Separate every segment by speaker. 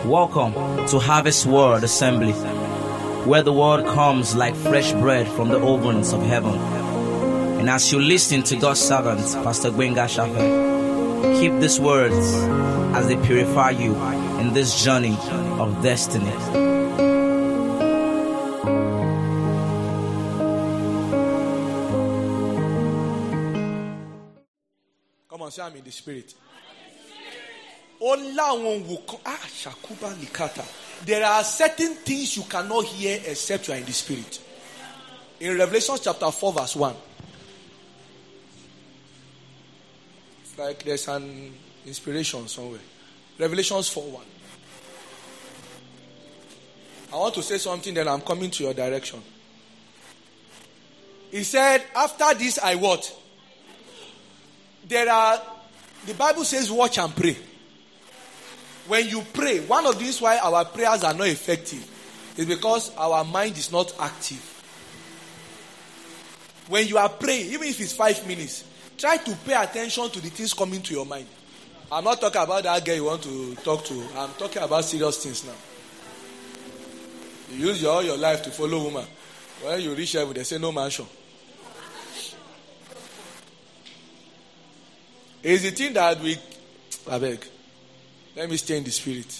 Speaker 1: Welcome to Harvest Word Assembly, where the word comes like fresh bread from the ovens of heaven. And as you listen to God's servant, Pastor Gbenga Shafe, keep these words as they purify you in this journey of destiny.
Speaker 2: Come on, say I'm in the spirit. Shakuba Likata. There are certain things you cannot hear except you are in the spirit. In Revelation chapter 4 verse 1. It's like there's an inspiration somewhere. Revelations 4:1. I want to say something, then I'm coming to your direction. He said, after this I what? The Bible says watch and pray. When you pray, one of the reasons why our prayers are not effective is because our mind is not active. When you are praying, even if it's 5 minutes, try to pay attention to the things coming to your mind. I'm not talking about that girl you want to talk to. I'm talking about serious things now. You use all your life to follow woman. When you reach heaven, they say no mansion. It's the thing that I beg. Let me stay in the spirit.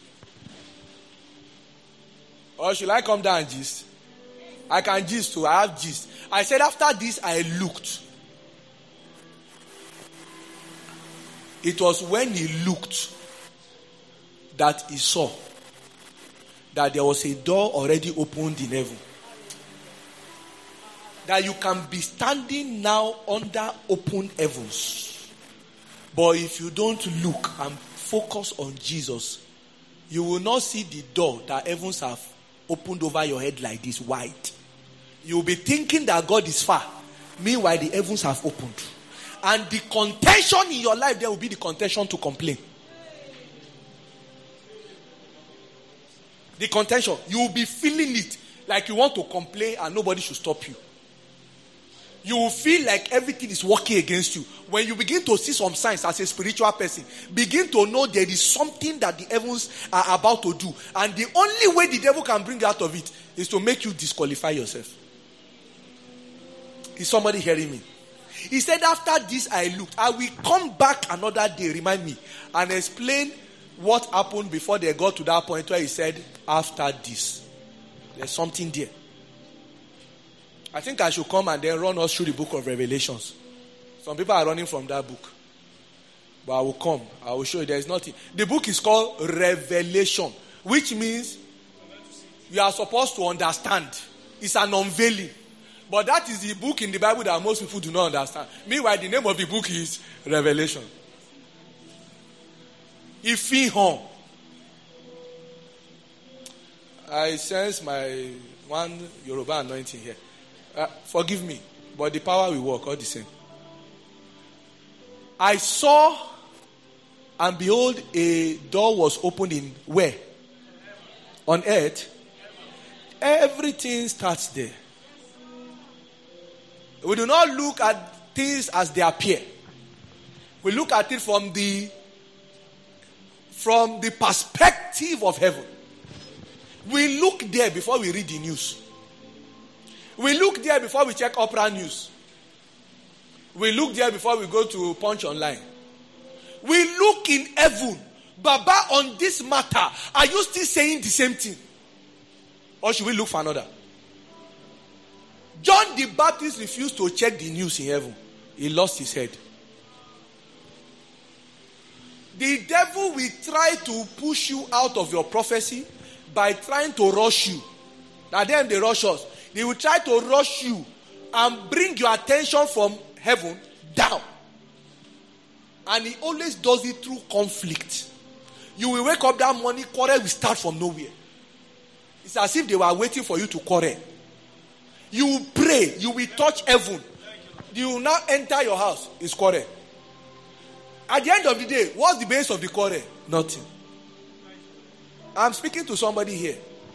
Speaker 2: Or should I come down and gist? I can gist too. I have gist. I said after this I looked. It was when he looked that he saw that there was a door already opened in heaven. That you can be standing now under open heavens. But if you don't look and focus on Jesus, you will not see the door that heavens have opened over your head like this wide. You will be thinking that God is far. Meanwhile, the heavens have opened. And the contention in your life, there will be the contention to complain. The contention, you will be feeling it like you want to complain and nobody should stop you. You will feel like everything is working against you. When you begin to see some signs as a spiritual person, begin to know there is something that the heavens are about to do. And the only way the devil can bring you out of it is to make you disqualify yourself. Is somebody hearing me? He said, after this I looked. I will come back another day, remind me, and explain what happened before they got to that point where he said, after this. There's something there. I think I should come and then run us through the book of Revelations. Some people are running from that book. But I will come. I will show you there is nothing. The book is called Revelation, which means you are supposed to understand. It's an unveiling. But that is the book in the Bible that most people do not understand. Meanwhile, the name of the book is Revelation. Ifihon. I sense my one Yoruba anointing here. Forgive me, but the power will work all the same. I saw, and behold, a door was opened in where? On earth. Everything starts there. We do not look at things as they appear. We look at it from the perspective of heaven. We look there before we read the news. We look there before we check Opera News. We look there before we go to Punch Online. We look in heaven. Baba, on this matter, are you still saying the same thing? Or should we look for another? John the Baptist refused to check the news in heaven. He lost his head. The devil will try to push you out of your prophecy by trying to rush you. Now them they rush us. They will try to rush you and bring your attention from heaven down. And he always does it through conflict. You will wake up that morning, quarrel will start from nowhere. It's as if they were waiting for you to quarrel. You will pray, you will touch heaven. You will now enter your house, it's quarrel. At the end of the day, what's the base of the quarrel? Nothing. I'm speaking to somebody here.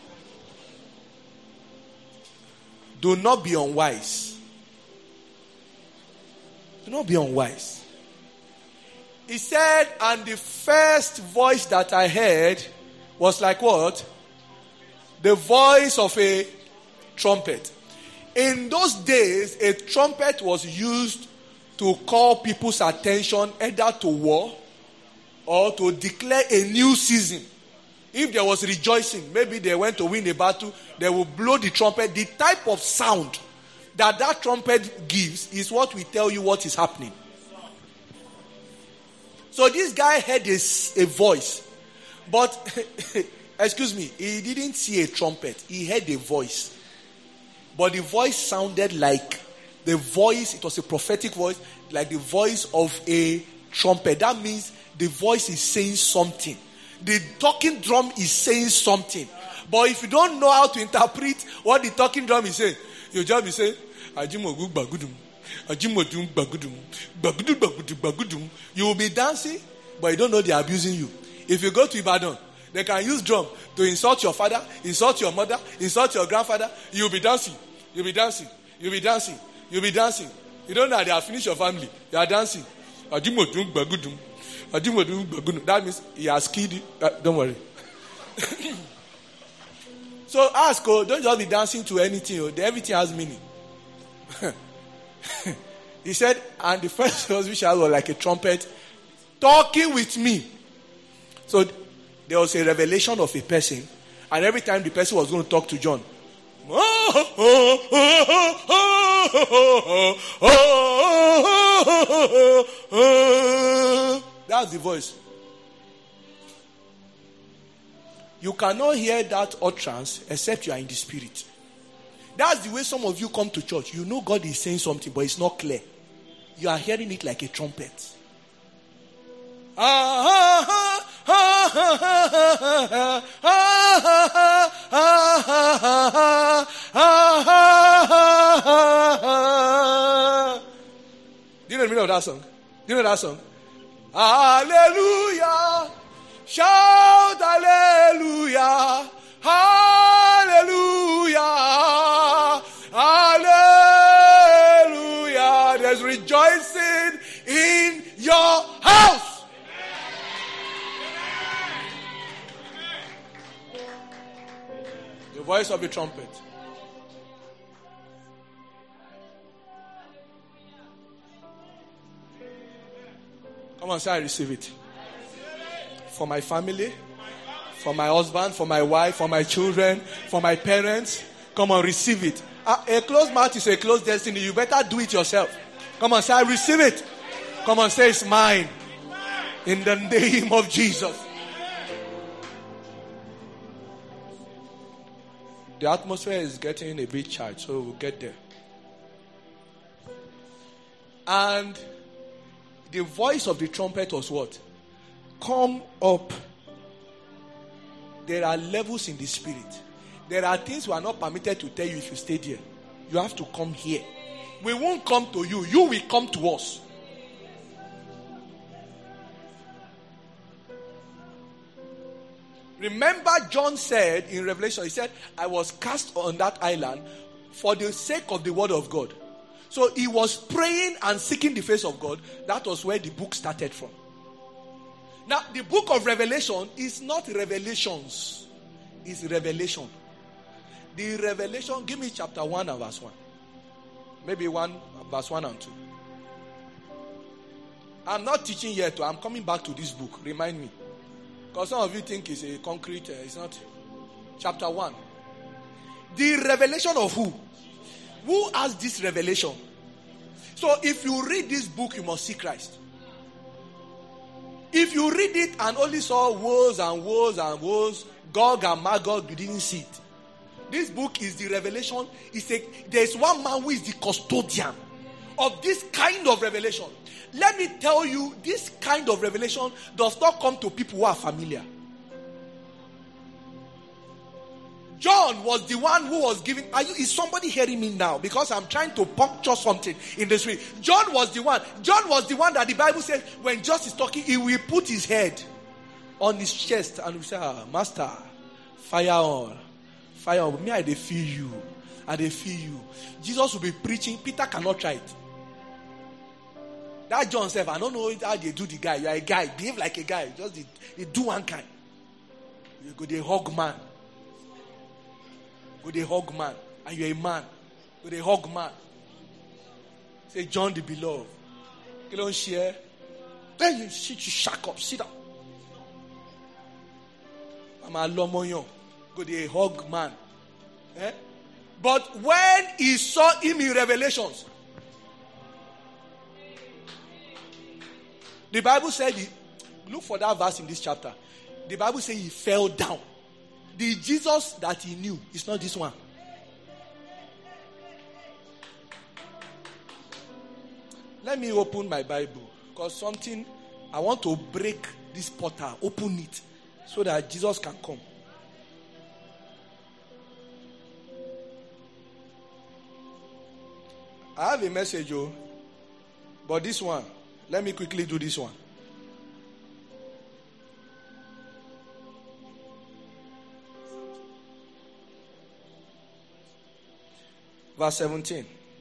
Speaker 2: Do not be unwise. Do not be unwise. He said, and the first voice that I heard was like what? The voice of a trumpet. In those days, a trumpet was used to call people's attention either to war or to declare a new season. If there was rejoicing, maybe they went to win a battle, they will blow the trumpet. The type of sound that trumpet gives is what will tell you what is happening. So this guy heard a voice, but excuse me, he didn't see a trumpet. He heard a voice, but the voice sounded like the voice. It was a prophetic voice, like the voice of a trumpet. That means the voice is saying something. The talking drum is saying something. But if you don't know how to interpret what the talking drum is saying, you just be saying, Ajimogu bagudum, Ajimodum bagudum, bagudum bagudum bagudum. You will be dancing, but you don't know they are abusing you. If you go to Ibadan, they can use drum to insult your father, insult your mother, insult your grandfather. You'll be dancing. You'll be dancing. You'll be dancing. You'll be dancing. You don't know they have finished your family. You are dancing. Ajimodum bagudum. That means he has killed you. Don't worry. So ask, don't just be dancing to anything. Everything has meaning. He said, and the first voice which I was like a trumpet talking with me. So there was a revelation of a person, and every time the person was going to talk to John, that's the voice. You cannot hear that utterance except you are in the spirit. That's the way some of you come to church. You know God is saying something, but it's not clear. You are hearing it like a trumpet. Do you know the meaning of that song? Do you know that song? Hallelujah. Shout hallelujah. Hallelujah. Hallelujah. There's rejoicing in your house. The voice of the trumpet. Come on, say I receive it. For my family, for my husband, for my wife, for my children, for my parents. Come on, receive it. A closed mouth is a closed destiny. You better do it yourself. Come on, say I receive it. Come on, say it's mine. In the name of Jesus. The atmosphere is getting a bit charged, so we'll get there. And the voice of the trumpet was what? Come up. There are levels in the spirit. There are things we are not permitted to tell you if you stay there. You have to come here. We won't come to you. You will come to us. Remember, John said in Revelation, he said, I was cast on that island for the sake of the word of God. So he was praying and seeking the face of God. That was where the book started from. Now, the book of Revelation is not revelations. It's revelation. The revelation, give me chapter 1 and verse 1. Maybe verse 1 and 2. I'm not teaching yet. I'm coming back to this book. Remind me. Because some of you think it's a concrete, it's not. Chapter 1. The revelation of who? Who has this revelation? So if you read this book, you must see Christ. If you read it and only saw woes and woes and woes, Gog and Magog, you didn't see it. This book is the revelation. There's one man who is the custodian of this kind of revelation. Let me tell you, this kind of revelation does not come to people who are familiar. John was the one who was giving. Is somebody hearing me now? Because I'm trying to puncture something in the street. John was the one. John was the one that the Bible says when Jesus is talking, he will put his head on his chest and will say, Master, fire on. Fire on. Me, I dey feel you. I dey feel you. Jesus will be preaching. Peter cannot try it. That John said, I don't know how they do the guy. You are a guy. Behave like a guy. Just they do one kind. You go dey hug man. Go dey hug man. And you're a man. Go dey hug man. Say, John the beloved. You don't share. Then you shack up. Sit down. I'm a lomoyon. Go dey hug man. Eh? But when he saw him in Revelations, the Bible said, look for that verse in this chapter. The Bible says he fell down. The Jesus that he knew is not this one. Let me open my Bible, because I want to break this portal, open it, so that Jesus can come. I have a message, but this one, let me quickly do this one. Verse 17.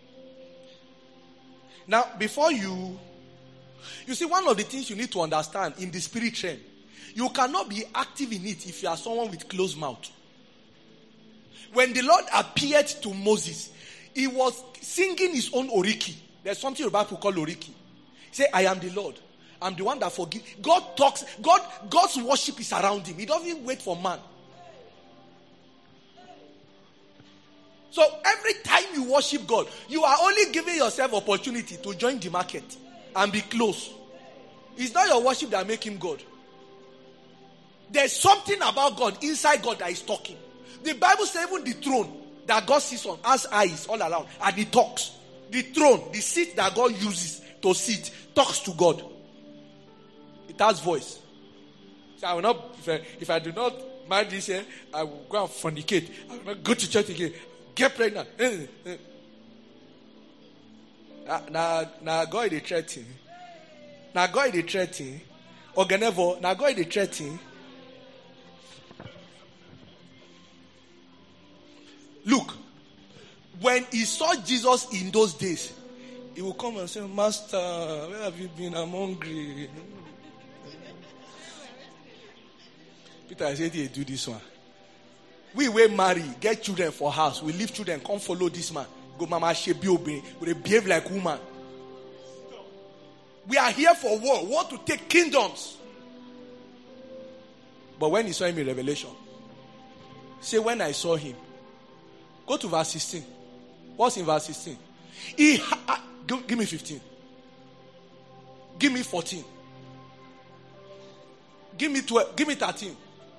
Speaker 2: Now, before you see, one of the things you need to understand in the spirit realm, you cannot be active in it if you are someone with closed mouth. When the Lord appeared to Moses, he was singing his own oriki. There's something about people call oriki. He said, I am the Lord. I'm the one that forgives. God talks. God's worship is around him. He doesn't even wait for man. So every time you worship God, you are only giving yourself opportunity to join the market and be close. It's not your worship that makes him God. There's something about God, inside God, that is talking. The Bible says even the throne that God sits on has eyes all around, and he talks. The throne, the seat that God uses to sit, talks to God. It has voice. So I will not, if I do not marry this year, I will go and fornicate. I will not go to church again. Get pregnant. Now God is threatening. Now God is threatening. Organevo, now God is threatening. Look, when he saw Jesus in those days, he will come and say, Master, where have you been? I'm hungry. Peter, I said, hey, do this one. We will marry, get children for house. We leave children, come follow this man. Go, Mama, she be behave like woman. We are here for war to take kingdoms. But when he saw him in Revelation, say, when I saw him, go to verse 16. What's in verse 16? Give me 15. Give me 14. Give me 12. Give me 13.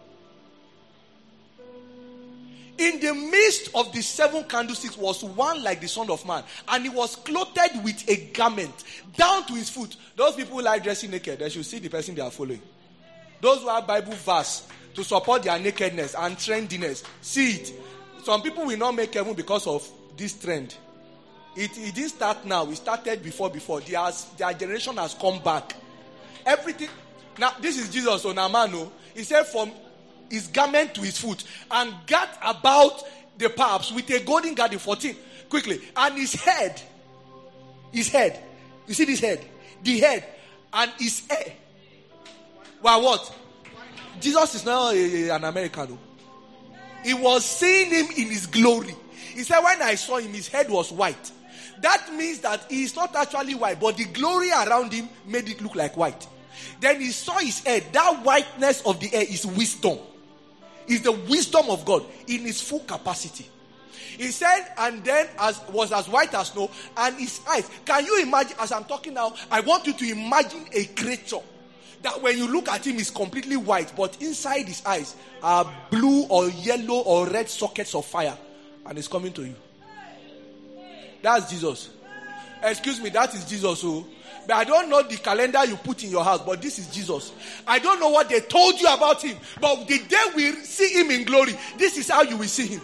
Speaker 2: In the midst of the 7 candlesticks was one like the Son of Man, and he was clothed with a garment down to his foot. Those people who like dressing naked, they should see the person they are following. Those who have Bible verse to support their nakedness and trendiness, see it. Some people will not make heaven because of this trend. It didn't start now. It started before. Their generation has come back. Everything. Now, this is Jesus on Amano. He said from his garment to his foot, and girt about the paps with a golden girdle. 14. Quickly. And his head. You see this head? The head and his hair. Well, what? Jesus is not an American. He was seeing him in his glory. He said, when I saw him, his head was white. That means that he is not actually white, but the glory around him made it look like white. Then he saw his head. That whiteness of the hair is wisdom. Is the wisdom of God in its full capacity. He said, and then was as white as snow, and his eyes. Can you imagine, as I'm talking now, I want you to imagine a creature that when you look at him is completely white, but inside his eyes are blue or yellow or red sockets of fire, and it's coming to you. That's Jesus. Excuse me, that is Jesus. But I don't know the calendar you put in your house, but this is Jesus. I don't know what they told you about him, but the day we see him in glory, this is how you will see him.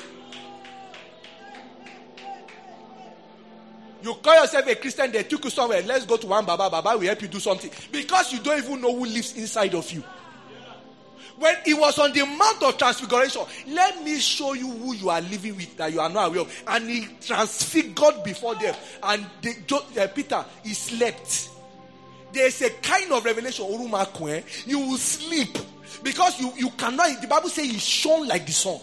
Speaker 2: You call yourself a Christian, they took you somewhere. Let's go to one Baba. Baba will help you do something. Because you don't even know who lives inside of you. When he was on the Mount of Transfiguration, let me show you who you are living with that you are not aware of. And he transfigured before them. And Peter, he slept. there's a kind of revelation, you will sleep. Because you cannot, the Bible says he shone like the sun.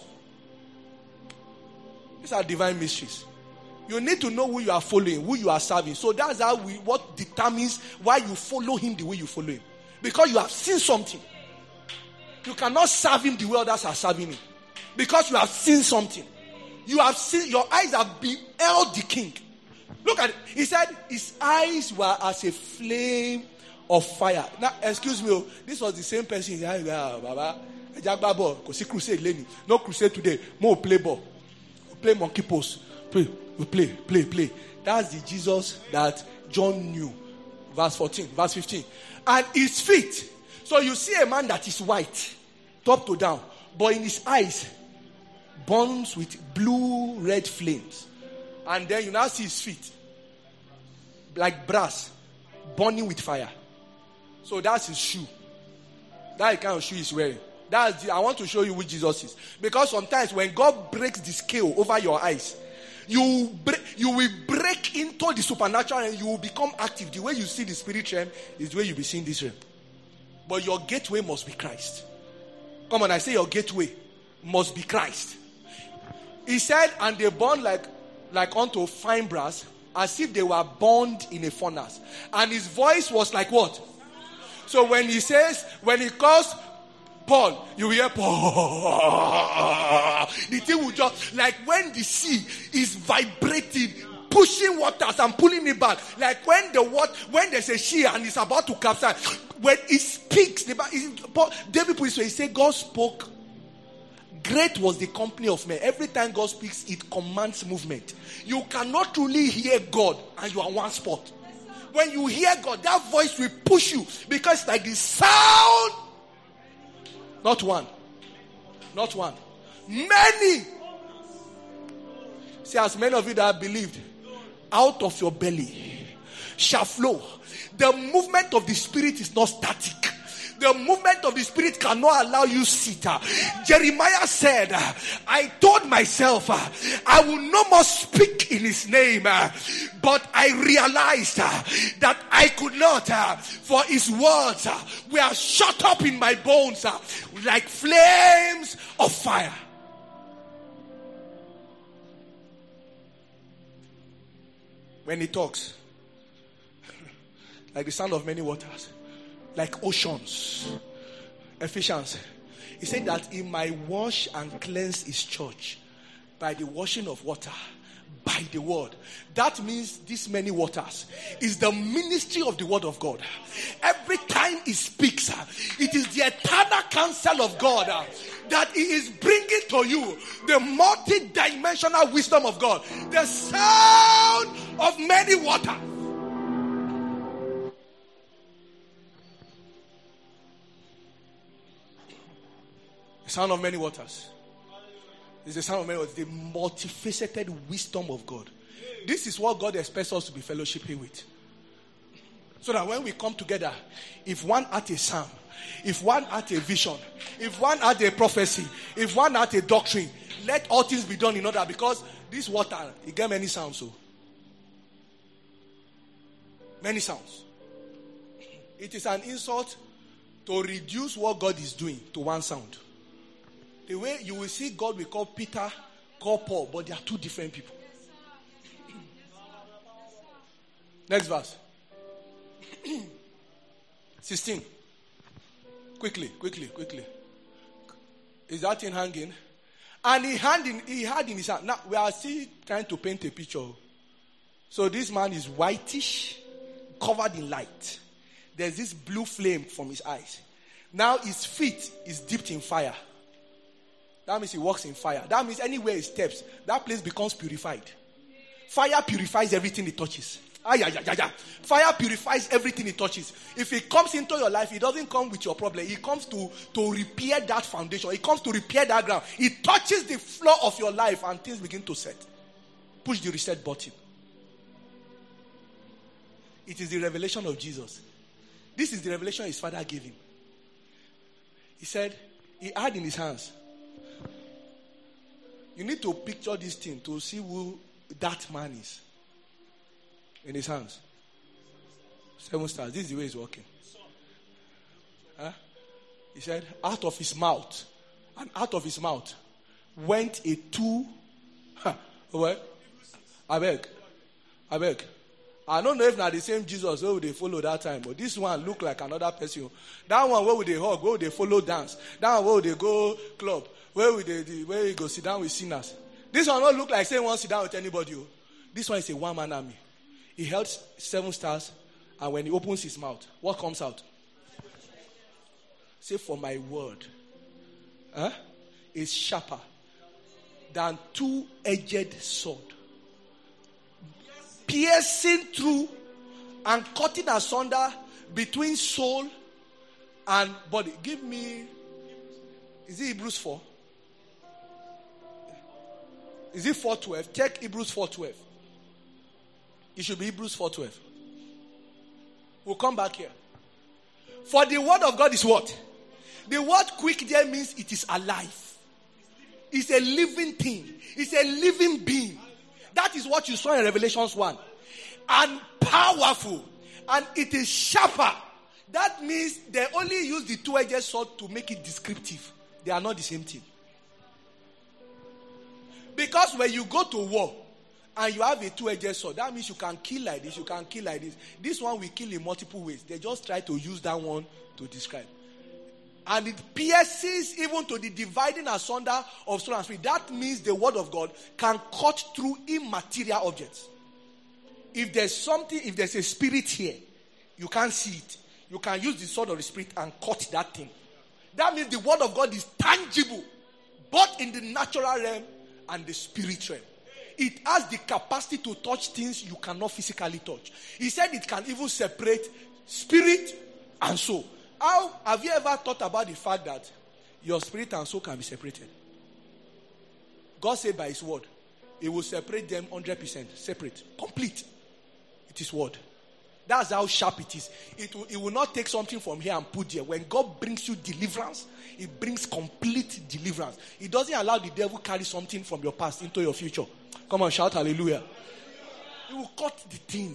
Speaker 2: These are divine mysteries. You need to know who you are following, who you are serving. So that's what determines why you follow him the way you follow him. Because you have seen something. You cannot serve him the way others are serving him. Because you have seen something. You have seen, your eyes have beheld the king. Look at it. He said his eyes were as a flame of fire. Now, excuse me, this was the same person. Crusade. No crusade today. More play ball. Play monkey pose. Play. That's the Jesus that John knew. Verse 15. And his feet. So you see a man that is white, top to down, but in his eyes burns with blue red flames. And then you now see his feet like brass burning with fire. So that's his shoe. That's the kind of shoe he's wearing. I want to show you who Jesus is. Because sometimes when God breaks the scale over your eyes, you will break into the supernatural and you will become active. The way you see the spirit realm is the way you'll be seeing this realm. But your gateway must be Christ. Come on, I say your gateway must be Christ. He said, and they burned like unto fine brass, as if they were burned in a furnace. And his voice was like what? So when he calls Paul, you will hear Paul. The thing will just, like when the sea is vibrating, pushing waters and pulling it back. Like when there's a ship and it's about to capsize. When he speaks, David put it so he said, God spoke. Great was the company of men. Every time God speaks, it commands movement. You cannot truly hear God and you are one spot. When you hear God, that voice will push you because it's like the sound. Not one. Many. See, as many of you that have believed, out of your belly shall flow. The movement of the Spirit is not static. The movement of the Spirit cannot allow you sit. Jeremiah said, I told myself, I will no more speak in his name. But I realized that I could not, for his words were shut up in my bones like flames of fire. When he talks, like the sound of many waters, like oceans. Ephesians. He said that he might wash and cleanse his church by the washing of water, by the word. That means these many waters is the ministry of the word of God. Every time he speaks, it is the eternal counsel of God that he is bringing to you, the multi-dimensional wisdom of God, the sound of many waters. The sound of many waters. It's the sound of many waters. The multifaceted wisdom of God. This is what God expects us to be fellowshipping with. So that when we come together, if one had a psalm, if one had a vision, if one had a prophecy, if one had a doctrine, let all things be done in order, because this water, it gets many sounds. So many sounds. It is an insult to reduce what God is doing to one sound. The way you will see God will call Peter, call Paul, but they are two different people. Next verse. 16. Quickly. Is that thing hanging? And he had in his hand. Now we are still trying to paint a picture. So this man is whitish, covered in light. There's this blue flame from his eyes. Now his feet is dipped in fire. That means he walks in fire. That means anywhere he steps, that place becomes purified. Fire purifies everything it touches. Fire purifies everything it touches. If it comes into your life, it doesn't come with your problem. It comes to repair that foundation. It comes to repair that ground. It touches the floor of your life and things begin to set. Push the reset button. It is the revelation of Jesus. This is the revelation his father gave him. He said, he had in his hands. You need to picture this thing to see who that man is. In his hands. 7 stars. This is the way it's working. Huh? He said, out of his mouth, and out of his mouth went a two. What? I beg. I don't know if not the same Jesus where would they follow that time, but this one look like another person. That one where would they hug, where would they follow dance? That one where would they go club? Where would where you go sit down with sinners? This one don't look like saying one sit down with anybody. This one is a one-man army. He held 7 stars, and when he opens his mouth, what comes out? Say, for my word is sharper than 2-edged sword, piercing through and cutting asunder between soul and body. Give me, is it Hebrews 4? Is it 4:12? Check Hebrews 4:12. It should be Hebrews 4:12. We'll come back here. For the word of God is what? The word quick there means it is alive. It's a living thing. It's a living being. That is what you saw in Revelations 1. And powerful. And it is sharper. That means they only use the 2-edged sword to make it descriptive. They are not the same thing. Because when you go to war and you have a 2-edged sword, that means you can kill like this, you can kill like this. This one will kill in multiple ways. They just try to use that one to describe. And it pierces even to the dividing asunder of soul and spirit. That means the word of God can cut through immaterial objects. If there's something, if there's a spirit here, you can't see it. You can use the sword of the spirit and cut that thing. That means the word of God is tangible, both in the natural realm and the spirit realm. It has the capacity to touch things you cannot physically touch. He said it can even separate spirit and soul. How have you ever thought about the fact that your spirit and soul can be separated? God said by his word, he will separate them 100%, separate, complete. It is word. That's how sharp it is. It will not take something from here and put there. When God brings you deliverance, it brings complete deliverance. It doesn't allow the devil carry something from your past into your future. Come on, shout hallelujah. It will cut the thing.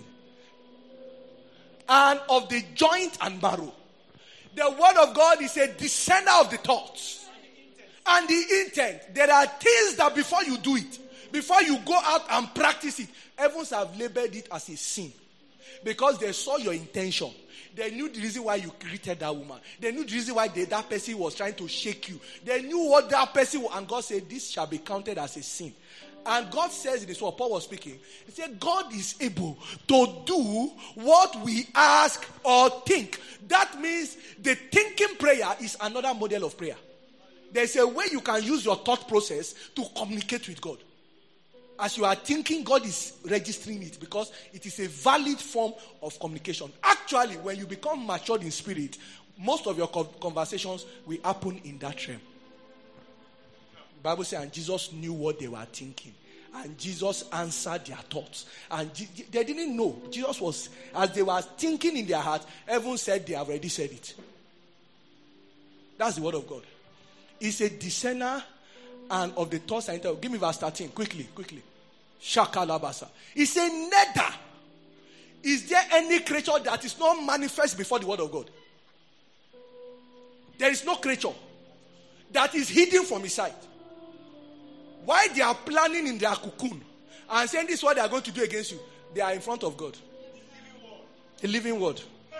Speaker 2: And of the joint and marrow. The word of God is a discerner of the thoughts and the intent. There are things that before you do it, before you go out and practice it, heavens have labeled it as a sin. Because they saw your intention. They knew the reason why you greeted that woman. They knew the reason why that person was trying to shake you. They knew what that person was. And God said, this shall be counted as a sin. And God says in this what Paul was speaking. He said, God is able to do what we ask or think. That means the thinking prayer is another model of prayer. There's a way you can use your thought process to communicate with God. As you are thinking, God is registering it because it is a valid form of communication. Actually, when you become matured in spirit, most of your conversations will happen in that realm. The Bible says, and Jesus knew what they were thinking. And Jesus answered their thoughts. And they didn't know. Jesus was, as they were thinking in their heart, heaven said they have already said it. That's the word of God. It's a discerner and of the thoughts and intent. Give me verse 13. Quickly. Shakalabasa. He said, neither is there any creature that is not manifest before the word of God. There is no creature that is hidden from his sight. Why they are planning in their cocoon and saying this is what they are going to do against you, they are in front of God. The living word.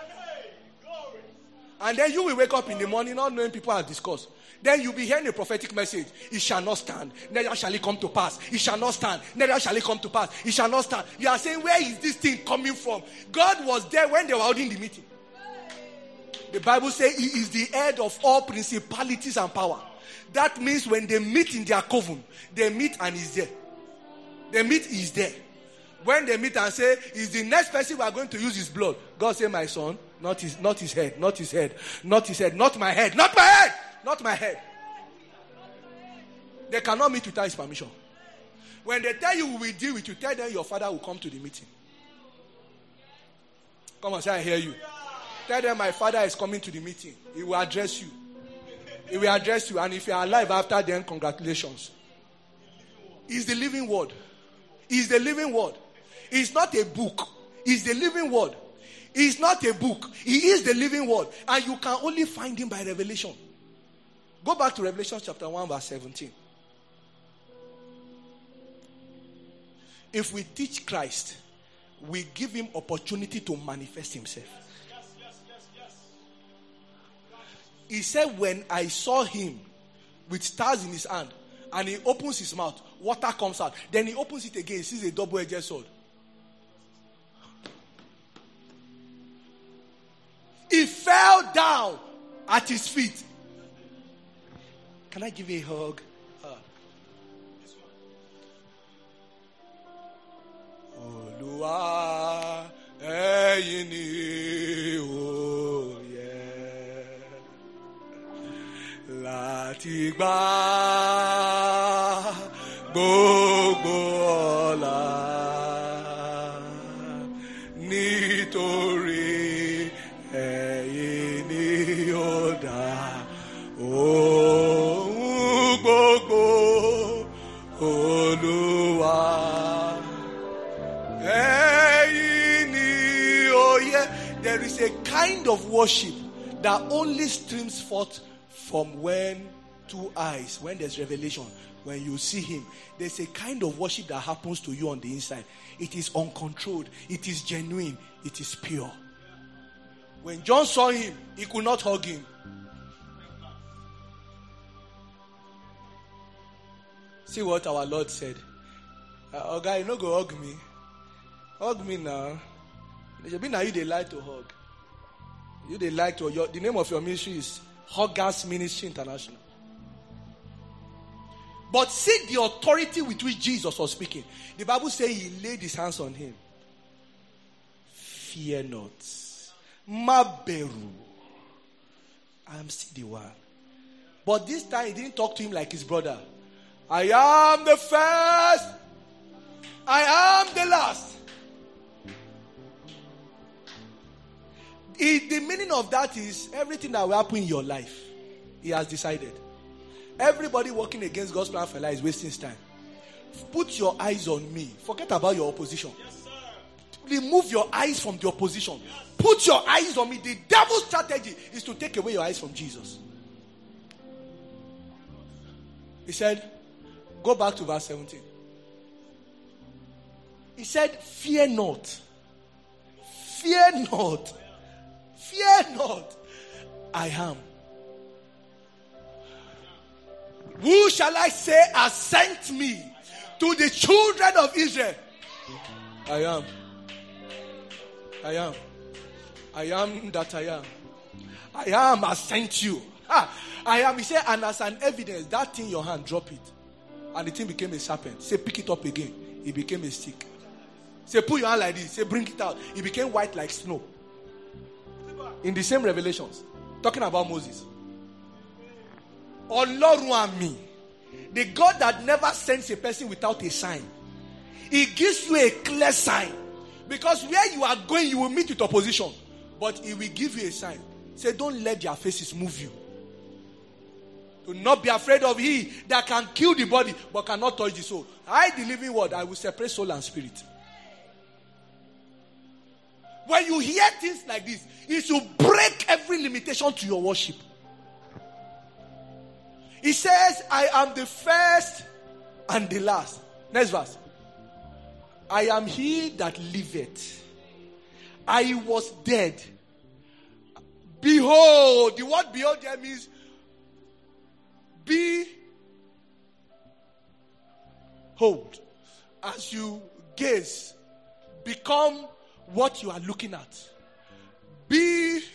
Speaker 2: And then you will wake up in the morning not knowing people have discussed. Then you'll be hearing a prophetic message. It shall not stand. Neither shall it come to pass. It shall not stand. Neither shall it come to pass. It shall not stand. You are saying, where is this thing coming from? God was there when they were holding the meeting. The Bible says he is the head of all principalities and power. That means when they meet in their coven, they meet and he's there. They meet, he's there. When they meet and say, is the next person we are going to use his blood? God say, my son, not his head, not his head, not his head, not my head, not my head. Not my head. They cannot meet without his permission. When they tell you we will deal with you, tell them your father will come to the meeting. Come on, say I hear you. Tell them my father is coming to the meeting. He will address you. He will address you. And if you are alive after then, congratulations. He's the living word. He's the living word. It's not a book. It's the living word. He's not a book. He is the living word. And you can only find him by revelation. Go back to Revelation chapter 1 verse 17. If we teach Christ, we give him opportunity to manifest himself. He said, when I saw him with stars in his hand, and he opens his mouth, water comes out. Then he opens it again, he sees a double-edged sword. He fell down at his feet. Can I give you a hug? Olúwa ẹ̀yin ni ó yẹ láti gbà gbogbo ọlá nítorí ẹ̀yin ni ó dá ohun gbogbo Olúwa. There is a kind of worship that only streams forth from when two eyes, when there's revelation, when you see him. There's a kind of worship that happens to you on the inside. It is uncontrolled. It is genuine. It is pure. When John saw him, he could not hug him. See what our Lord said. Oh, guy, you no go hug me. Hug me now. It should be now you they like to hug. You they like to. The name of your ministry is Huggers Ministry International. But see the authority with which Jesus was speaking. The Bible says he laid his hands on him. Fear not. Maberu. I am still the one. But this time he didn't talk to him like his brother. I am the first. I am the last. The meaning of that is everything that will happen in your life, he has decided. Everybody working against God's plan for life is wasting his time. Put your eyes on me. Forget about your opposition. Yes, sir. Remove your eyes from the opposition. Yes. Put your eyes on me. The devil's strategy is to take away your eyes from Jesus. He said, go back to verse 17. He said, fear not. Fear not. Fear not. I am. Who shall I say has sent me to the children of Israel? I am. I am. I am that I am. I am has sent you. I am. He said, and as an evidence, that thing in your hand, drop it. And the thing became a serpent. Say, pick it up again. It became a stick. Say, put your hand like this. Say, bring it out. It became white like snow. In the same revelations. Talking about Moses. Ọlọ́run àmì. The God that never sends a person without a sign. He gives you a clear sign. Because where you are going, you will meet with opposition. But he will give you a sign. Say, don't let their faces move you. Do not be afraid of he that can kill the body, but cannot touch the soul. I, the living word, I will separate soul and spirit. When you hear things like this, it should break every limitation to your worship. He says, I am the first and the last. Next verse. I am he that liveth. I was dead. Behold. The word behold there means behold. As you gaze, become what you are looking at. Behold.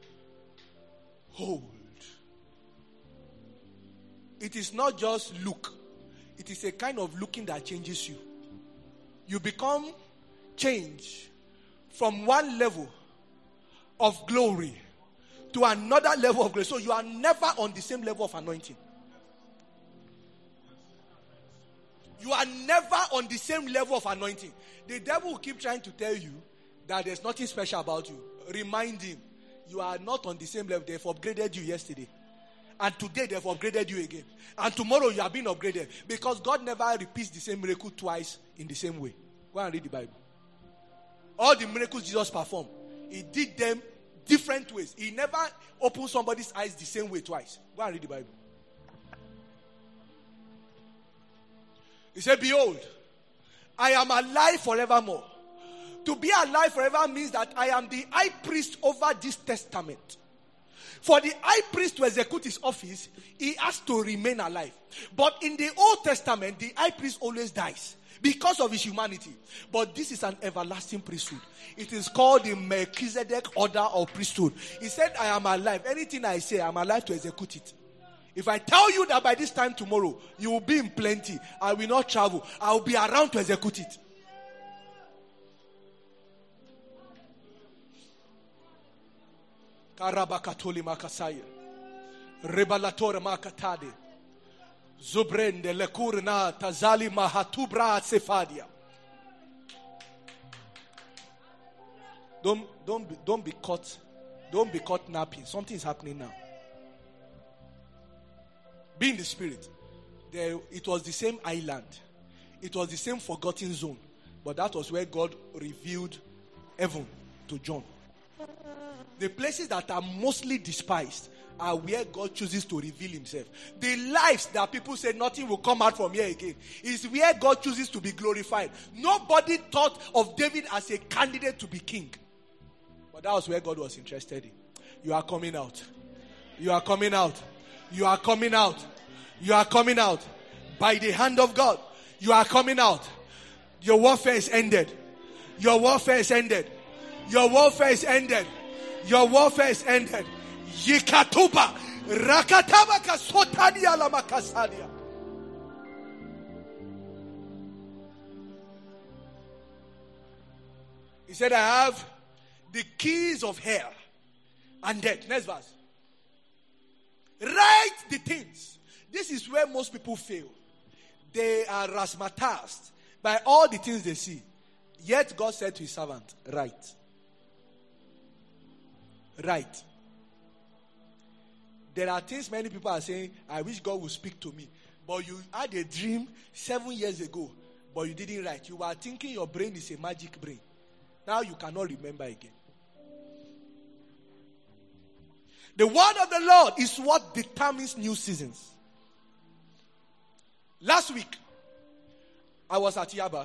Speaker 2: It is not just look. It is a kind of looking that changes you. You become changed from one level of glory to another level of glory. So you are never on the same level of anointing. You are never on the same level of anointing. The devil will keep trying to tell you that there's nothing special about you. Remind him, you are not on the same level. They've upgraded you yesterday. And today they've upgraded you again. And tomorrow you are being upgraded. Because God never repeats the same miracle twice in the same way. Go and read the Bible. All the miracles Jesus performed, He did them different ways. He never opened somebody's eyes the same way twice. Go and read the Bible. He said, behold, I am alive forevermore. To be alive forever means that I am the high priest over this testament. For the high priest to execute his office, he has to remain alive. But in the Old Testament, the high priest always dies because of his humanity. But this is an everlasting priesthood. It is called the Melchizedek order of priesthood. He said, I am alive. Anything I say, I am alive to execute it. If I tell you that by this time tomorrow, you will be in plenty, I will not travel, I will be around to execute it. Karabakatoli makasaya. Rebalator makatade. Zubrende lekurna tazali mahatubra sefadia. Don't be caught. Don't be caught napping. Something is happening now. Be in the spirit. It was the same island. It was the same forgotten zone. But that was where God revealed heaven to John. The places that are mostly despised are where God chooses to reveal himself. The lives that people say nothing will come out from here again is where God chooses to be glorified. Nobody thought of David as a candidate to be king. But that was where God was interested in. You are coming out. You are coming out. You are coming out. You are coming out. By the hand of God. You are coming out. Your warfare is ended. Your warfare is ended. Your warfare is ended. Your warfare is ended. Yikatuba. Rakatabaka sotadia lamakasadia. He said, I have the keys of hell and death. Next verse. Write the things. This is where most people fail. They are razzmatazed by all the things they see. Yet God said to his servant, write. Write. There are things many people are saying, I wish God would speak to me. But you had a dream 7 years ago, but you didn't write. You were thinking your brain is a magic brain. Now you cannot remember again. The word of the Lord is what determines new seasons. Last week, I was at Yaba.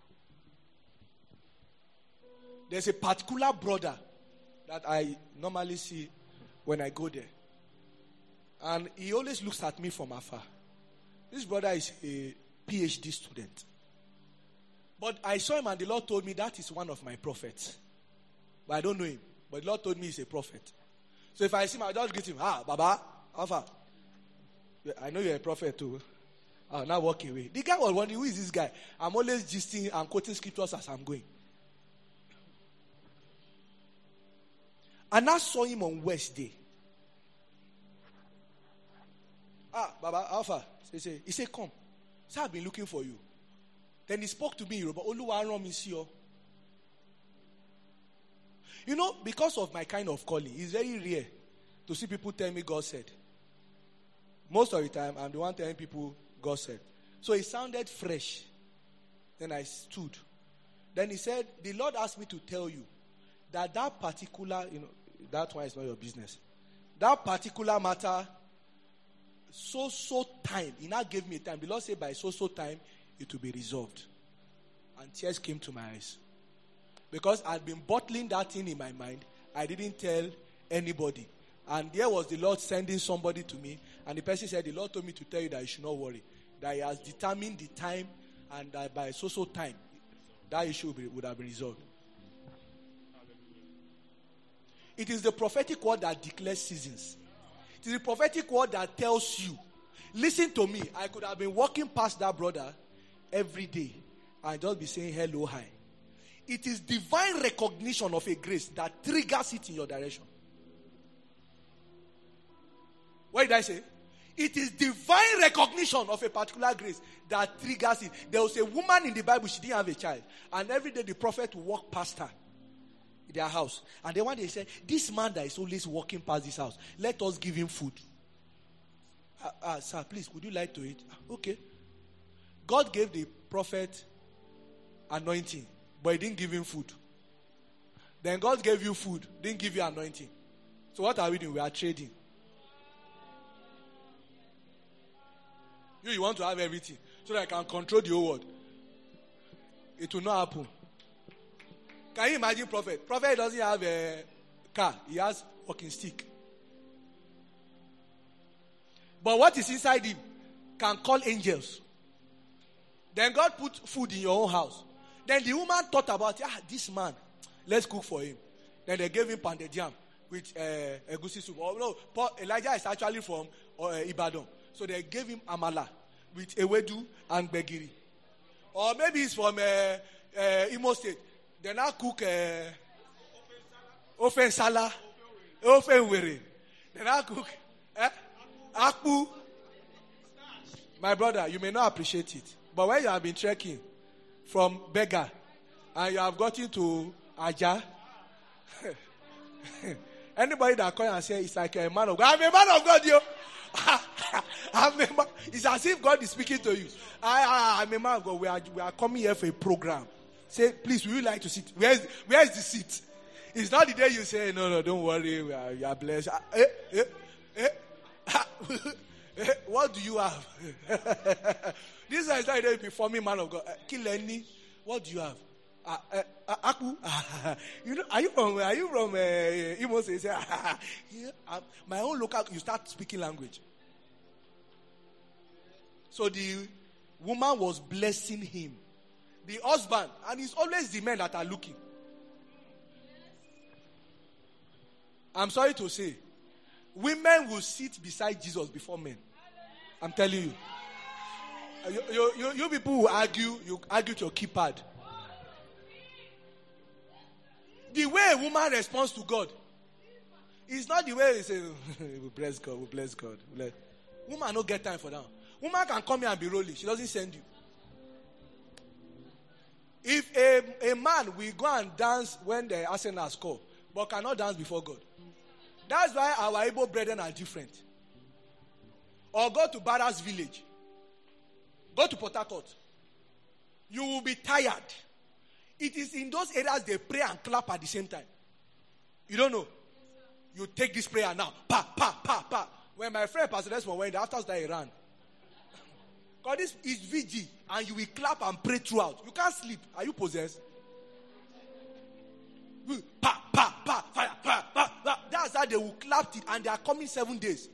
Speaker 2: There's a particular brother that I normally see when I go there. And he always looks at me from afar. This brother is a PhD student. But I saw him and the Lord told me that is one of my prophets. But I don't know him. But the Lord told me he's a prophet. So if I see him, I'll just greet him. Baba, Alpha. I know you're a prophet too. I'll now walk away. The guy was wondering, who is this guy? I'm always gisting and quoting scriptures as I'm going. And I saw him on Wednesday. Baba, Alpha. He said, come. So I've been looking for you. Then he spoke to me in Yoruba. You know, because of my kind of calling, it's very rare to see people tell me God said. Most of the time, I'm the one telling people God said. So it sounded fresh. Then I stood. Then he said, the Lord asked me to tell you that particular, that one is not your business. That particular matter, so time. He now gave me a time. The Lord said by so time, it will be resolved. And tears came to my eyes. Because I'd been bottling that thing in my mind. I didn't tell anybody. And there was the Lord sending somebody to me. And the person said, the Lord told me to tell you that you should not worry. That he has determined the time. And that by so time, that issue would have been resolved. It is the prophetic word that declares seasons. It is the prophetic word that tells you, listen to me. I could have been walking past that brother every day and just be saying hello, hi. It is divine recognition of a grace that triggers it in your direction. What did I say? It is divine recognition of a particular grace that triggers it. There was a woman in the Bible, she didn't have a child. And every day the prophet would walk past her in their house. And then one day he said, this man that is always walking past this house, let us give him food. Sir, please, would you like to eat? Okay. God gave the prophet anointing, but he didn't give him food. Then God gave you food, didn't give you anointing. So what are we doing? We are trading. You want to have everything so that I can control the whole world. It will not happen. Can you imagine prophet? Prophet doesn't have a car. He has walking stick. But what is inside him can call angels. Then God put food in your own house. Then the woman thought about, this man, let's cook for him. Then they gave him pounded yam with egusi soup. Oh, no, Elijah is actually from Ibadan. So they gave him amala with ewedu and gbegiri. Or maybe he's from Imo State. They now cook ofen sala, ofen were. They now cook akpu. My brother, you may not appreciate it. But when you have been trekking from Bega and you have gotten to Aja, anybody that comes and says it's like a man of God, I'm a man of God, yo. It's as if God is speaking to you. I'm a man of God. We are coming here for a program. Say, please, would you like to sit? Where's the seat? It's not the day you say, no, don't worry, you are blessed. What do you have? This is not the day before me, man of God. Kileni, what do you have? Aku, you know, are you from Imo State? My own local. You start speaking language. So the woman was blessing him, the husband, and it's always the men that are looking. I'm sorry to say, women will sit beside Jesus before men. I'm telling you. You people who argue, you argue to your keypad. The way a woman responds to God is not the way they say, we bless God, we bless God. Woman don't get time for that. Woman can come here and be rolling. She doesn't send you. If a man will go and dance when the Arsenal score, but cannot dance before God. That's why our Igbo brethren are different. Or go to Barras village. Go to Port Harcourt. You will be tired. It is in those areas they pray and clap at the same time. You don't know. You take this prayer now. Pa, pa, pa, pa. When my friend Pastor Desmond went, after that he ran. Because this is VG and you will clap and pray throughout. You can't sleep. Are you possessed? Pa, pa, pa, fire, pa, pa, pa. That's how they will clap it and they are coming 7 days.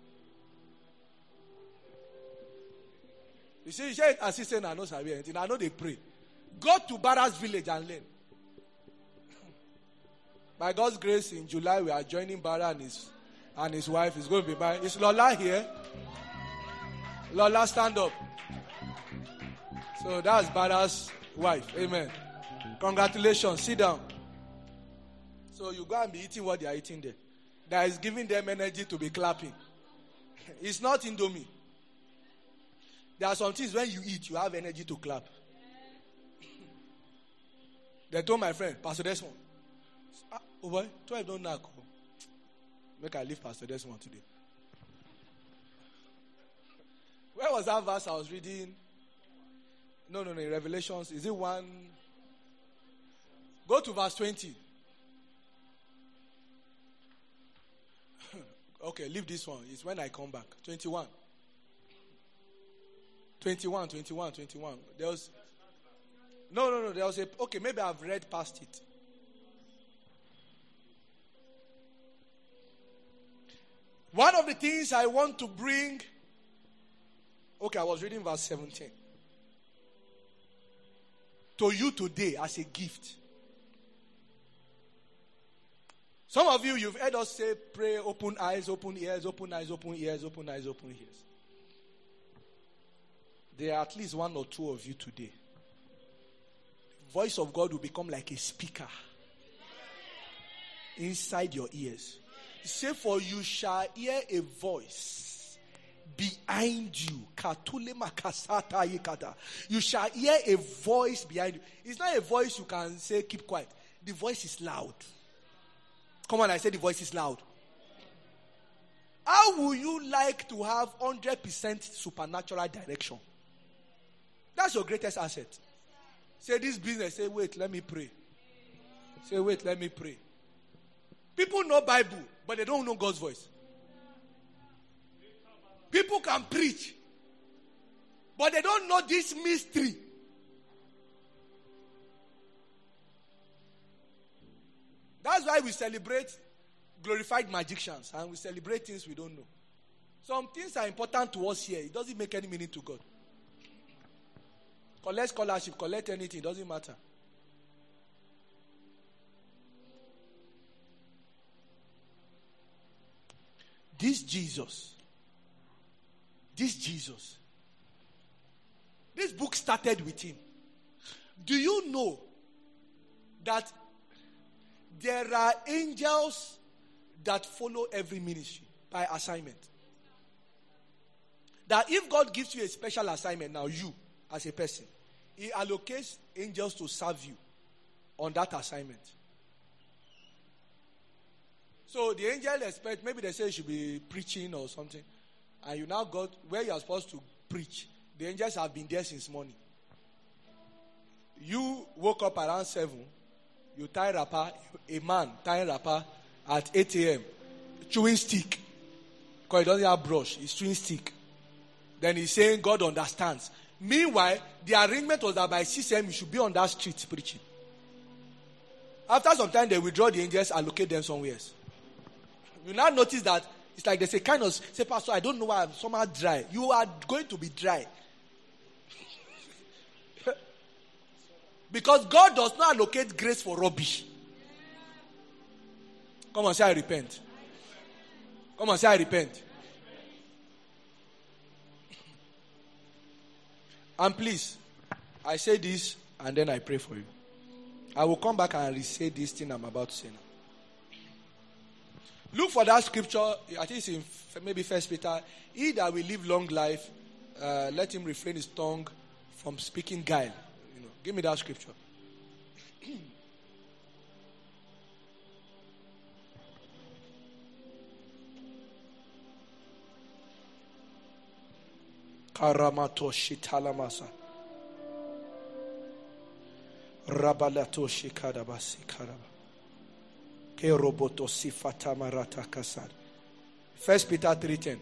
Speaker 2: You see, assistant, I know anything. I know they pray. Go to Barras village and learn. By God's grace, in July we are joining Barra and his wife is going to be married. Is Lola here? Lola, stand up. So that's Barra's wife. Amen. Congratulations. Sit down. So you go and be eating what they are eating there. That is giving them energy to be clapping. It's not Indomie. There are some things when you eat, you have energy to clap. They told my friend, Pastor Desmond, oh boy, 12 don't knock. Make I leave Pastor Desmond today. Where was that verse I was reading? No, in Revelations. Is it one? Go to verse 20. Okay, leave this one. It's when I come back. 21. There was... No. There was a... Okay, maybe I've read past it. One of the things I want to bring... Okay, I was reading verse 17. To you today as a gift. Some of you, you've heard us say, pray, open eyes, open ears, open eyes, open ears, open eyes, open ears. There are at least one or two of you today. The voice of God will become like a speaker inside your ears. He said, for you shall hear a voice behind you. You shall hear a voice behind you. It's not a voice you can say, keep quiet. The voice is loud. Come on, I said the voice is loud. How would you like to have 100% supernatural direction? That's your greatest asset. Say this business, say, wait, let me pray. Say, wait, let me pray. People know Bible, but they don't know God's voice. People can preach, but they don't know this mystery. That's why we celebrate glorified magicians and we celebrate things we don't know. Some things are important to us here. It doesn't make any meaning to God. Collect scholarship, collect anything, it doesn't matter. This Jesus, this book started with him. Do you know that there are angels that follow every ministry by assignment? That if God gives you a special assignment, now you, as a person, he allocates angels to serve you on that assignment. So the angel expect, maybe they say you should be preaching or something, and you now got where you are supposed to preach. The angels have been there since morning. You woke up around 7, you tie wrapper, a man tying wrapper at 8 a.m., chewing stick, because he doesn't have brush, he's chewing stick. Then he's saying God understands. Meanwhile, the arrangement was that by 6 a.m. you should be on that street preaching. After some time, they withdraw the angels, allocate them somewhere else. You now notice that it's like they say, kind of, say, Pastor, I don't know why I'm somehow dry. You are going to be dry. Because God does not allocate grace for rubbish. Come on, say I repent. Come on, say I repent. And please, I say this and then I pray for you. I will come back and re-say this thing I'm about to say now. Look for that scripture. I think it's in maybe 1 Peter. He that will live long life, let him refrain his tongue from speaking guile. Give me that scripture. Karamatoshi talamasa. Rabalatoshi kadabasi karaba. Keroboto sifata marata kasad. 1 Peter 3:10.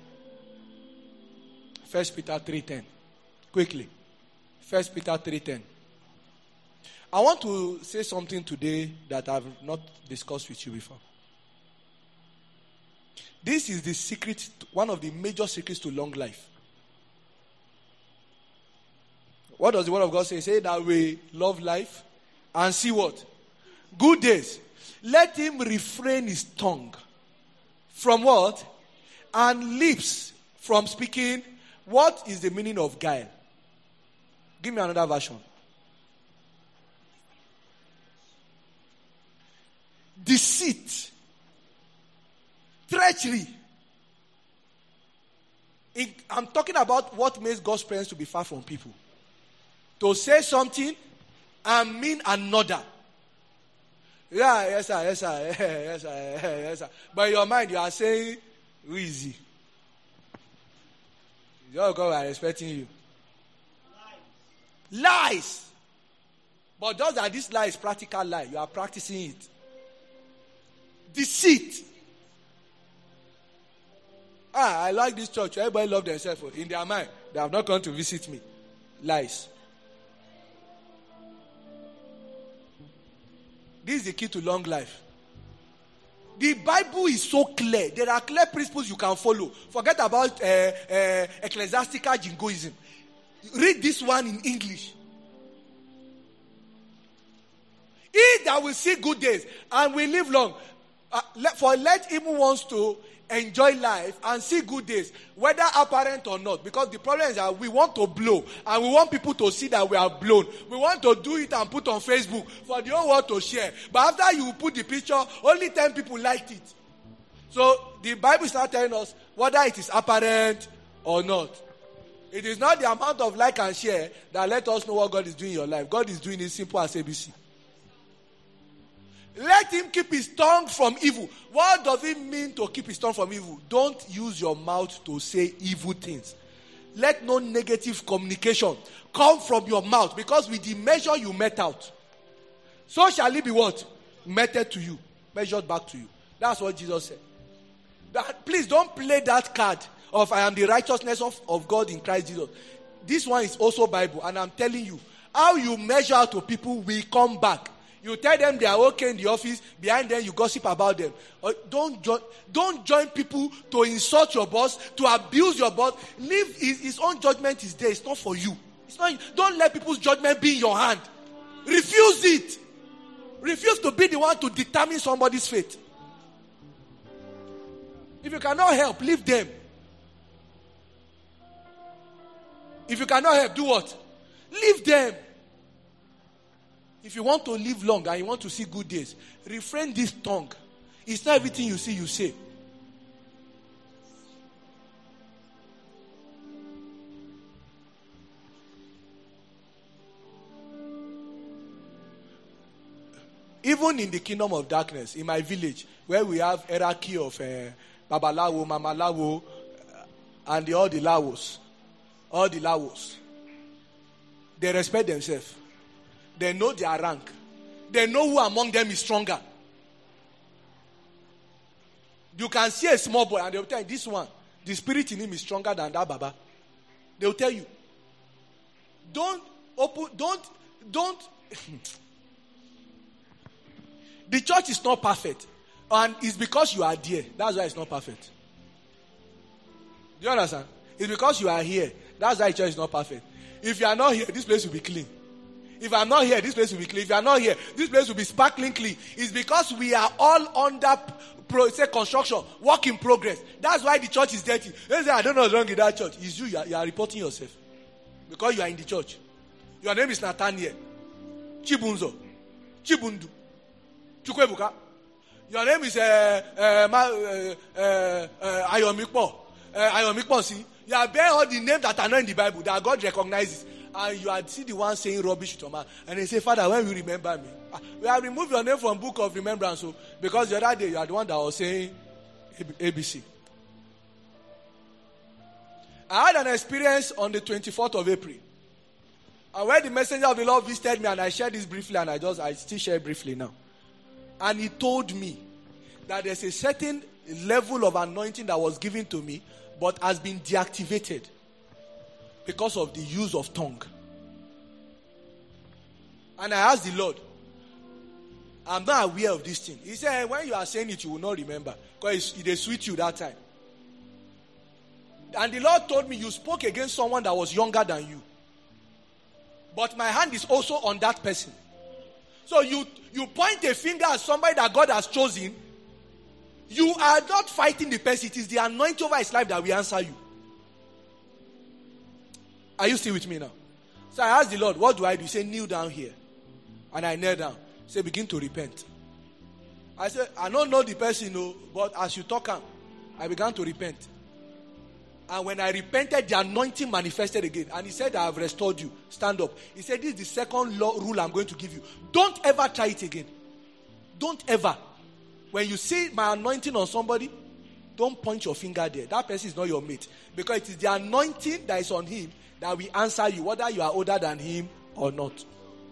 Speaker 2: 1 Peter 3:10. Quickly. 1 Peter 3:10. I want to say something today that I've not discussed with you before. This is the secret, one of the major secrets to long life. What does the word of God say? Say that we love life and see what? Good days. Let him refrain his tongue from what? And lips from speaking. What is the meaning of guile? Give me another version. Deceit. Treachery. I'm talking about what makes God's presence to be far from people. To say something and mean another. Yeah, yes sir, yes sir, yes sir, yes sir. But in your mind you are saying, who is he? Your God are expecting you. Lies. But just that this lie is practical lie. You are practicing it. Deceit. I like this church. Everybody love themselves. In their mind, they have not come to visit me. Lies. This is the key to long life. The Bible is so clear. There are clear principles you can follow. Forget about ecclesiastical jingoism. Read this one in English. He that will see good days and will live long. Let him who wants to enjoy life and see good days, whether apparent or not. Because the problem is that we want to blow and we want people to see that we are blown. We want to do it and put on Facebook for the whole world to share. But after you put the picture, only 10 people liked it. So the Bible is not telling us whether it is apparent or not. It is not the amount of like and share that let us know what God is doing in your life. God is doing it simple as ABC. Let him keep his tongue from evil. What does it mean to keep his tongue from evil? Don't use your mouth to say evil things. Let no negative communication come from your mouth, because with the measure you met out, so shall it be what? meted to you, measured back to you. That's what Jesus said. Please don't play that card of I am the righteousness of God in Christ Jesus. This one is also Bible, and I'm telling you, how you measure out to people will come back. You tell them they are okay in the office, behind them you gossip about them. Don't join people to insult your boss, to abuse your boss. Leave his own judgment is there. It's not for you. Don't let people's judgment be in your hand. Refuse it. Refuse to be the one to determine somebody's fate. If you cannot help, leave them. If you cannot help, do what? Leave them. If you want to live long and you want to see good days, refrain this tongue. It's not everything you see, you say. Even in the kingdom of darkness, in my village, where we have hierarchy of Babalawo, Mamalawo, and all the Lawos, they respect themselves. They know their rank. They know who among them is stronger. You can see a small boy and they will tell you, this one, the spirit in him is stronger than that Baba. They will tell you. Don't. The church is not perfect. And it's because you are there. That's why it's not perfect. Do you understand? It's because you are here. That's why the church is not perfect. If you are not here, this place will be clean. If I'm not here, this place will be clean. If you are not here, this place will be sparkling clean. It's because we are all under construction, work in progress. That's why the church is dirty. They say, I don't know what's wrong with that church. It's you are reporting yourself. Because you are in the church. Your name is Nathaniel. Chibunzo. Chibundu. Chukwebuka. Your name is Ayomikpo. Ayomikpo, see? You are bearing all the names that are not in the Bible, that God recognizes. And you are see the one saying rubbish to man. And they say, Father, when will you remember me? We have removed your name from book of remembrance. So, because the other day you are the one that was saying ABC. I had an experience on the 24th of April. And when the messenger of the Lord visited me, and I shared this briefly, and I still share briefly now. And he told me that there's a certain level of anointing that was given to me, but has been deactivated because of the use of tongue. And I asked the Lord, I'm not aware of this thing. He said, when you are saying it, you will not remember. Because it sweet you that time. And the Lord told me, you spoke against someone that was younger than you. But my hand is also on that person. So you point a finger at somebody that God has chosen. You are not fighting the person. It is the anointing over his life that will answer you. Are you still with me now? So I asked the Lord, what do I do? He said, kneel down here. And I knelt down. He said, begin to repent. I said, I don't know the person, no, but as you talk, I began to repent. And when I repented, the anointing manifested again. And he said, I have restored you. Stand up. He said, this is the second rule I'm going to give you. Don't ever try it again. Don't ever. When you see my anointing on somebody, don't point your finger there. That person is not your mate. Because it is the anointing that is on him that will answer you, whether you are older than him or not.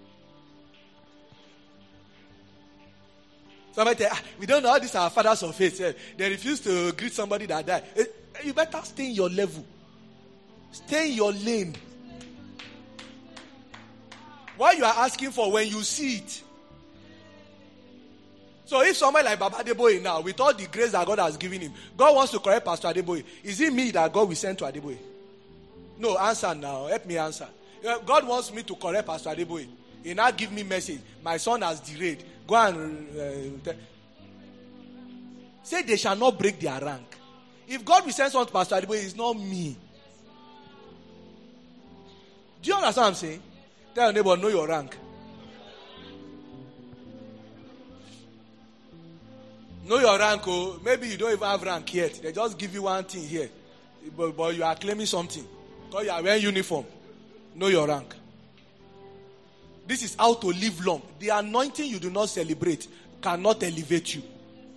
Speaker 2: Somebody tell, we don't know how these are fathers of faith. They refuse to greet somebody that died. You better stay in your level. Stay in your lane. What you are asking for when you see it. So if somebody like Baba Adeboye now, with all the grace that God has given him, God wants to correct Pastor Adeboye, is it me that God will send to Adeboye? No, answer now. Help me answer. God wants me to correct Pastor Adeboye. He now give me message. My son has derailed. Go and say they shall not break their rank. If God will send someone to Pastor Adeboye, it's not me. Do you understand what I'm saying? Tell your neighbor, know your rank. Know your rank. Oh, maybe you don't even have rank yet. They just give you one thing here. But you are claiming something. Because you are wearing uniform. Know your rank. This is how to live long. The anointing you do not celebrate cannot elevate you.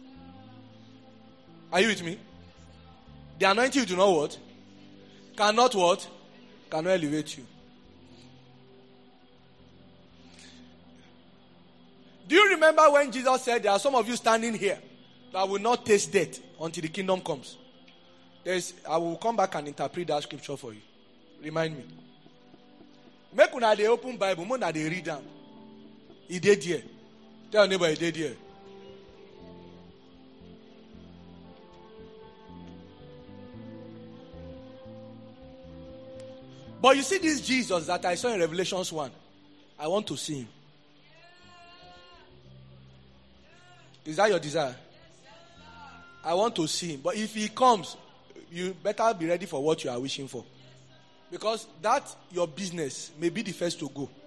Speaker 2: Are you with me? The anointing you do not what? Cannot what? Cannot elevate you. Do you remember when Jesus said, there are some of you standing here that will not taste death until the kingdom comes? I will come back and interpret that scripture for you. Remind me. Make una dey open Bible, una dey read them. He did here. Tell your neighbor he did here. But you see this Jesus that I saw in Revelations 1. I want to see him. Is that your desire? I want to see him. But if he comes, you better be ready for what you are wishing for. Because that, your business, may be the first to go.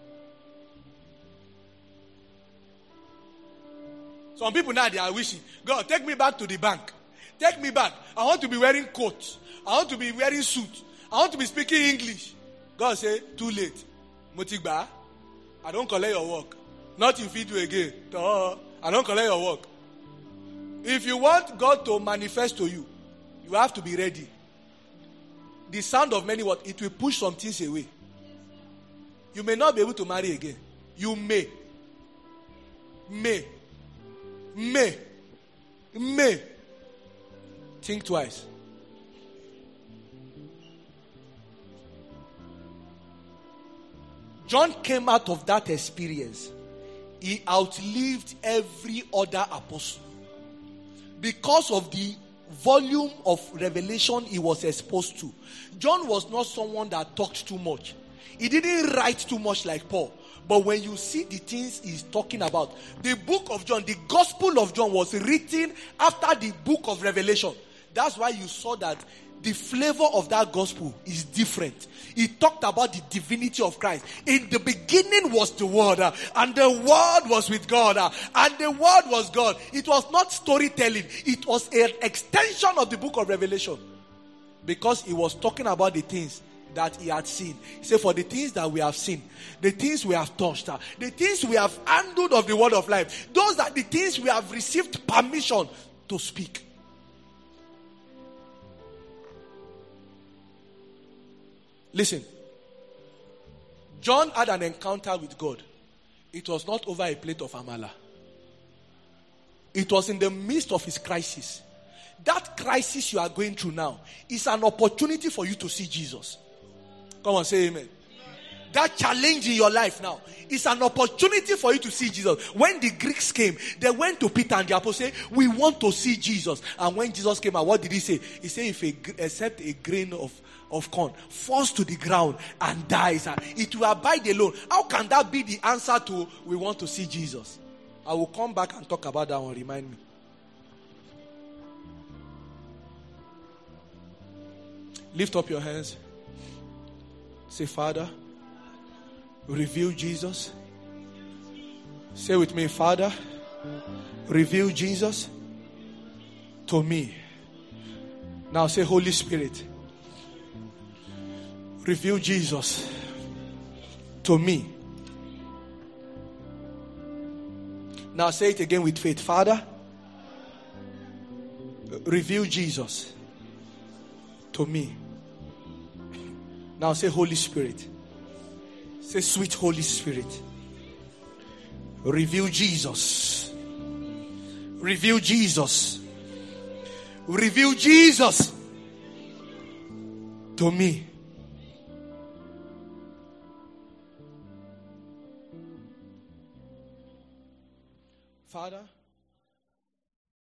Speaker 2: Some people now, they are wishing, God, take me back to the bank. Take me back. I want to be wearing coat. I want to be wearing suit. I want to be speaking English. God say, too late. Mutigba, I don't collect your work. Not if you do again. I don't collect your work. If you want God to manifest to you, you have to be ready. The sound of many words, it will push some things away. You may not be able to marry again. You may. Think twice. John came out of that experience. He outlived every other apostle. Because of the volume of revelation he was exposed to. John was not someone that talked too much. He didn't write too much like Paul. But when you see the things he's talking about, the book of John, the gospel of John was written after the book of Revelation. That's why you saw that the flavor of that gospel is different. He talked about the divinity of Christ. In the beginning was the Word, and the Word was with God, and the Word was God. It was not storytelling. It was an extension of the book of Revelation. Because he was talking about the things that he had seen. He said, for the things that we have seen, the things we have touched, the things we have handled of the word of life, those are the things we have received permission to speak. Listen, John had an encounter with God. It was not over a plate of amala. It was in the midst of his crisis. That crisis you are going through now is an opportunity for you to see Jesus. Come on, say amen. That challenge in your life now is an opportunity for you to see Jesus. When the Greeks came, they went to Peter and the apostles said, we want to see Jesus. And when Jesus came out, what did he say? He said, except a grain of corn falls to the ground and dies, it will abide alone. How can that be the answer to we want to see Jesus? I will come back and talk about that one. Remind me. Lift up your hands. Say, Father, reveal Jesus. Say with me, Father, reveal Jesus to me. Now say, Holy Spirit, reveal Jesus to me. Now say it again with faith. Father, reveal Jesus to me. Now say, Holy Spirit. Say, sweet Holy Spirit, reveal Jesus. Reveal Jesus. Reveal Jesus to me. Father,